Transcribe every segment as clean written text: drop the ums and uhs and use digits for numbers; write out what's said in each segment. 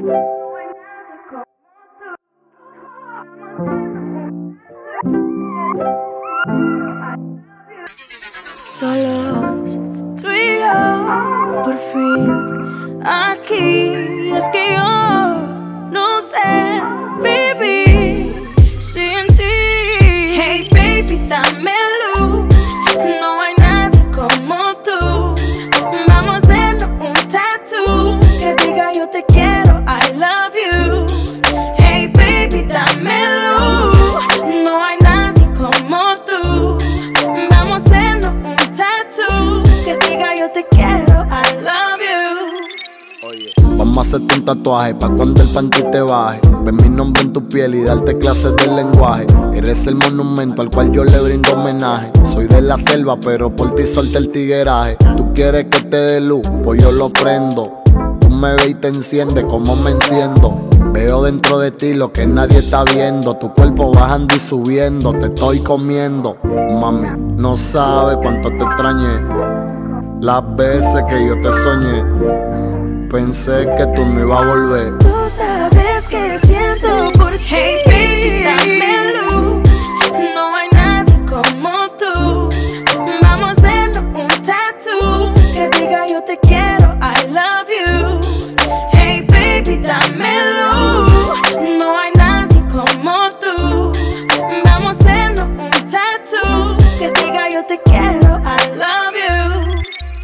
Solos, tú y yo, por fin, aquí. Es que yo no sé vivir sin ti. Hey baby, dame luz, no hay nadie como tú. Vamos a hacernos un tattoo que diga yo te quiero, I love you. Hey baby, dame luz, no hay nadie como tú. Vamos a hacernos un tattoo que diga yo te quiero, I love you. Oye, vamos a hacerte un tatuaje pa' cuando el panty te baje. Ver mi nombre en tu piel y darte clases del lenguaje. Eres el monumento al cual yo le brindo homenaje. Soy de la selva pero por ti solté el tigueraje. Tú quieres que te dé luz, pues yo lo prendo. Tú me ves y te enciende como me enciendo. Veo dentro de ti lo que nadie está viendo. Tu cuerpo bajando y subiendo, te estoy comiendo. Mami, no sabes cuánto te extrañé. Las veces que yo te soñé, pensé que tú me ibas a volver. Tú sabes que siento por ti. Hey baby, dame luz, no hay nadie como tú. Vamos a hacernos un tattoo que diga yo te quiero, I love you. Hey baby, dame luz, no hay nadie como tú. Vamos a hacernos un tattoo que diga yo te quiero, I love you.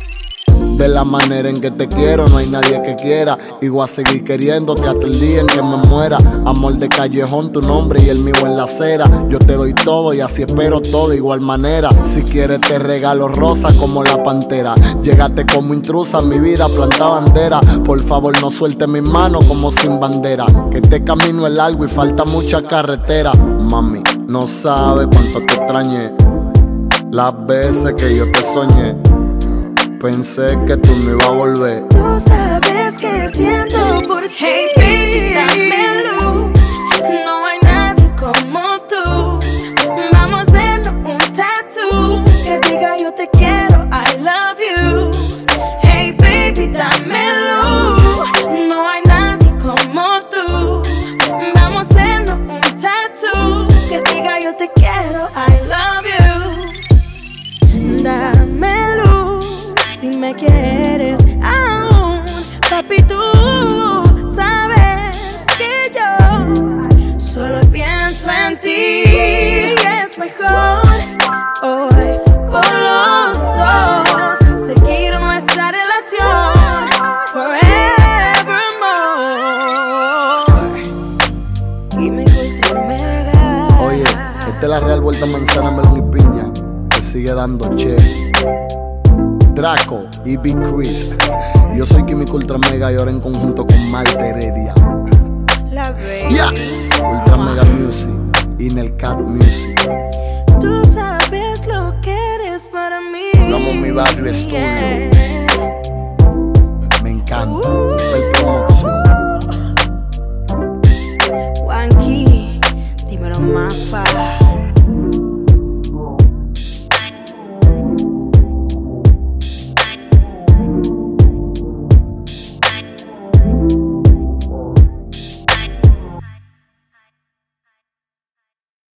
De la manera en que te quiero, no hay nadie que quiera. Y voy a seguir queriéndote hasta el día en que me muera. Amor de callejón, tu nombre y el mío en la acera. Yo te doy todo y así espero todo de igual manera. Si quieres te regalo rosa como la pantera. Llegaste como intrusa a mi vida, planta bandera. Por favor no suelte mis manos como sin bandera. Que este camino es largo y falta mucha carretera. Mami, no sabes cuánto te extrañé. Las veces que yo te soñé, pensé que tú me ibas a volver. Tú sabes que siento por ti. Hey baby, dame luz, no hay nadie como tú. Vamos a hacernos un tattoo que diga yo te quiero, I love you. Hey baby, dame luz, no hay nadie como tú. Vamos a hacernos un tattoo que diga yo te quiero, I love you. Dame luz si me quieres aún, papi, tú sabes que yo solo pienso en ti. Es mejor hoy por los dos seguir nuestra relación forevermore. Y me gusta mega. Oye, esta es la Real Vuelta Manzana, Melón y Piña, que sigue dando che. Draco y Big Chris. Yo soy Químico Ultra Mega y ahora en conjunto con Malte Heredia. La baby. Yeah. Ultra Mega Music, Inelcat Music. Tú sabes lo que eres para mí. Vamos mi barrio estudio. Yeah. Me encanta. El promo.